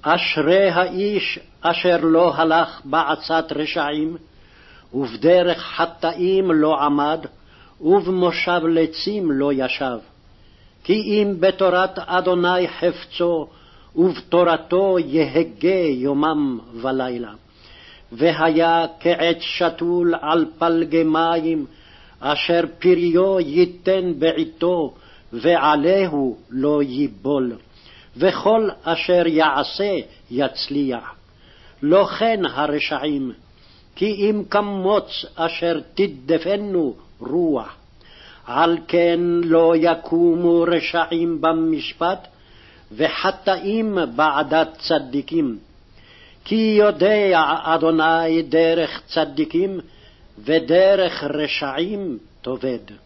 אשרי האיש אשר לא הלך בעצת רשעים, ובדרך חטאים לא עמד, ובמושב לצים לא ישב. כי אם בתורת אדוני חפצו, ובתורתו יהגה יומם ולילה. והיה כעץ שתול על פלגי מים, אשר פריו ייתן בעתו, ועליהו לא ייבול. וכל אשר יעשה יצליח. לא כן הרשעים, כי אם כמוץ אשר תדפנו רוח. על כן לא יקומו רשעים במשפט, וחטאים בעדת צדיקים. כי יודע אדוני דרך צדיקים, ודרך רשעים תאבד.